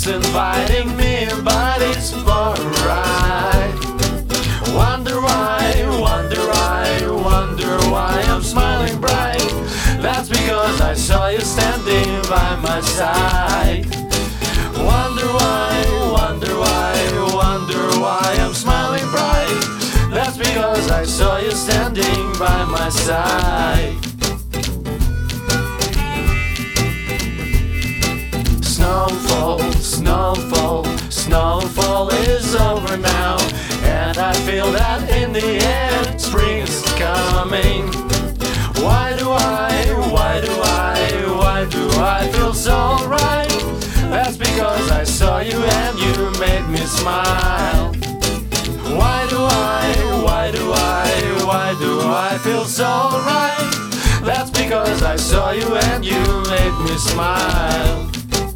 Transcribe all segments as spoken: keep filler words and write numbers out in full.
It's inviting me, but it's for a ride. Wonder why, wonder why, wonder why I'm smiling bright. That's because I saw you standing by my side. Wonder why, wonder why, wonder why I'm smiling bright. That's because I saw you standing by my side. Snowfall, snowfall, snowfall is over now, and I feel that in the air spring is coming. Why do I, why do I, why do I feel so right? That's because I saw you and you made me smile. Why do I, why do I, why do I feel so right? That's because I saw you and you made me smile.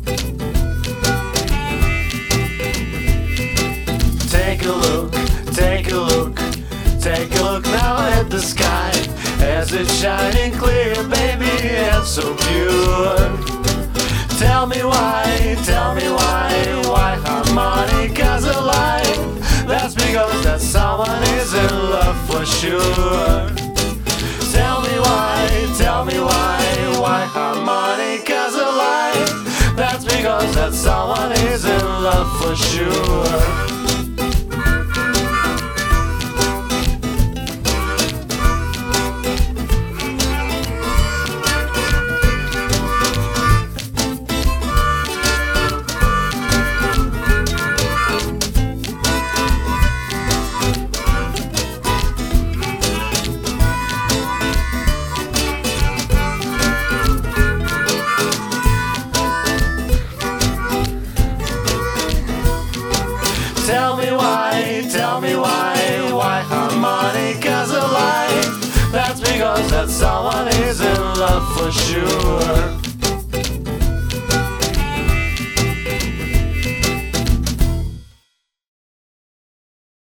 Take a look, take a look, take a look now at the sky, as it's shining clear, baby, and so pure. Tell me why, tell me why, why harmonicas alive? That's because that someone is in love for sure. Tell me why, tell me why, why harmonicas alive? That's because that someone is in love for sure. Tell me why, tell me why, why harmonicas alive? That's because that someone is in love for sure.